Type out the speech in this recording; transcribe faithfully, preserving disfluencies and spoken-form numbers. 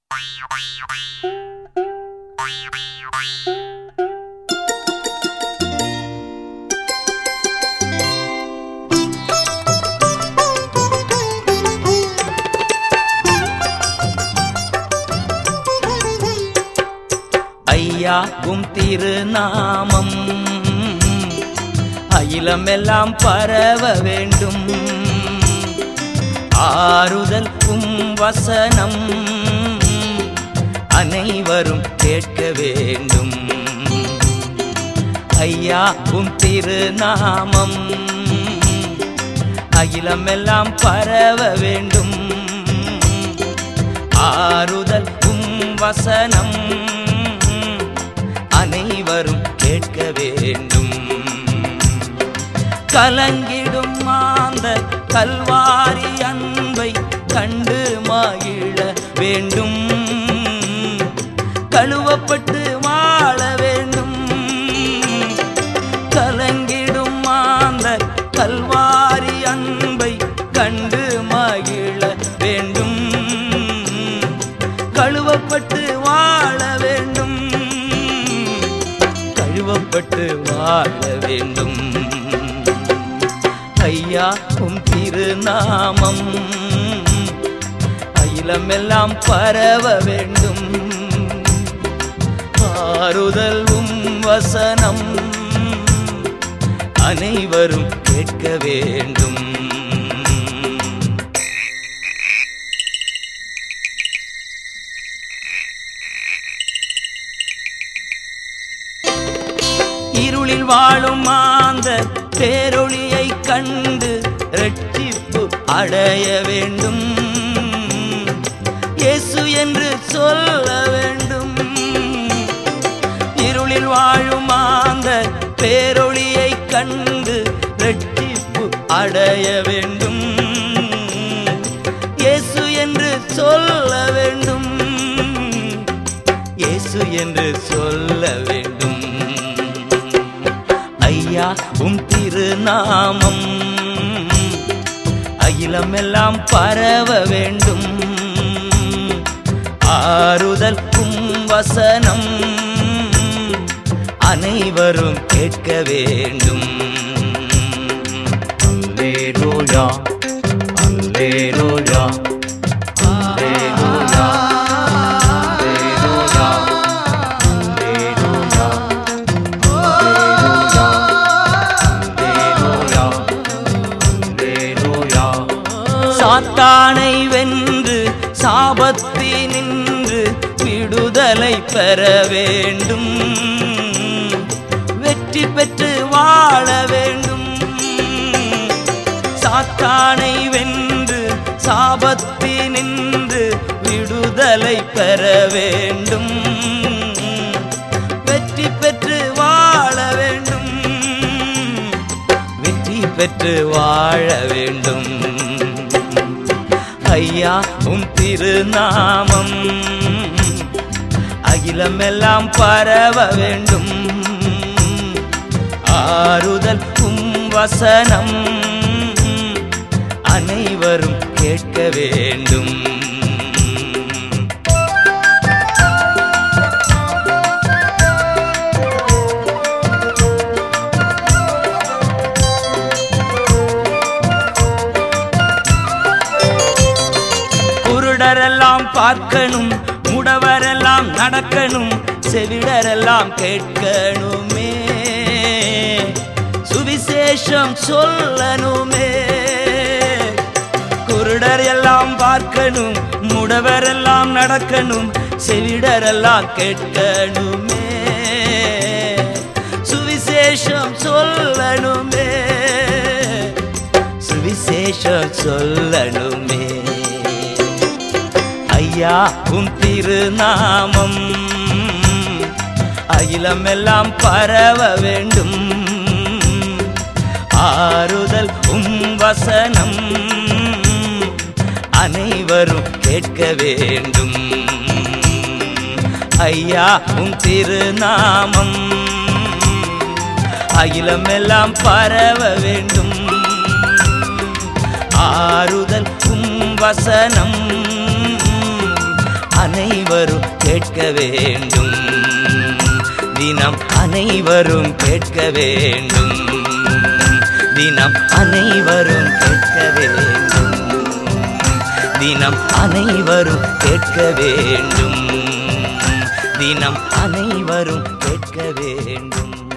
ஐயா உம் திருநாமம் அகிலமெல்லாம் பரவ வேண்டும். ஆறுதல் உம் வசனம் அனைவரும் கேட்க வேண்டும். ஐயா உம் திருநாமம் அகிலமெல்லாம் பரவ வேண்டும். ஆறுதல் உம் வசனம் அனைவரும் கேட்க வேண்டும். கலங்கிடும் மாந்த கல்வாரி அன்பை கண்டு மகிழ வேண்டும். கழுவப்பட்டு வாழ வேண்டும். கலங்கிடும் மாந்த கல்வாரி அன்பை கண்டு மகிழ வேண்டும். கழுவப்பட்டு வாழ வேண்டும். கழுவப்பட்டு வாழ வேண்டும். ஐயா உம் திருநாமம் அகிலமெல்லாம் பரவ வேண்டும். ஆறுதல் உம் வசனம் அனைவரும் கேட்க வேண்டும். இருளில் வாழும் மாந்த பேரொளியை கண்டு இரட்சிப்பு அடைய வேண்டும். இயேசு என்று சொல்ல வேண்டும். இருளில் வாழும் மாந்த பேரொளியை கண்டு இரட்சிப்பு அடைய வேண்டும். இயேசு என்று சொல்ல வேண்டும். இயேசு என்று சொல்ல வேண்டும். ஐயா உம் திருநாமம் அகிலமெல்லாம் பரவ வேண்டும். ஆறுதல் உம் வசனம் அனைவரும் கேட்க வேண்டும். அல்லேலூயா அல்லேலூயா அல்லேலூயா சாத்தானை வென்று சாபத்தினின்று விடுதலை பெற வேண்டும். வெற்றி பெற்று வாழ வேண்டும். சாத்தானை வென்று சாபத்தினின்று விடுதலை பெற வேண்டும். வெற்றி பெற்று வாழ வேண்டும். வெற்றி பெற்று வாழ வேண்டும். ஐயா உம் திருநாமம் அகிலமெல்லாம் பரவ வேண்டும். ஆறுதல் உம் வசனம் அனைவரும் கேட்க வேண்டும். குருடரெல்லாம் பார்க்கணும். முடவரெல்லாம் நடக்கணும். செவிடரெல்லாம் கேட்கணுமே. சுவிசேஷம் சொல்லணுமே. குருடர் எல்லாம் பார்க்கணும். முடவரெல்லாம் நடக்கணும். செவிடரெல்லாம் கேட்கணுமே. சுவிசேஷம் சொல்லணுமே. சுவிசேஷம் சொல்லணுமே. ஐயா உம் திருநாமம் அகிலமெல்லாம் பரவ வேண்டும். ஆறுதல் உம் வசனம் அனைவரும் கேட்க வேண்டும். ஐயா உம் திருநாமம் அகிலமெல்லாம் பரவ வேண்டும். ஆறுதல் உம் வசனம் அனை அனைவரும் கேட்க வேண்டும். தினம் அனைவரும் கேட்க வேண்டும். தினம் அனைவரும் கேட்க வேண்டும். தினம் அனைவரும் கேட்க வேண்டும். தினம் அனைவரும் கேட்க வேண்டும்.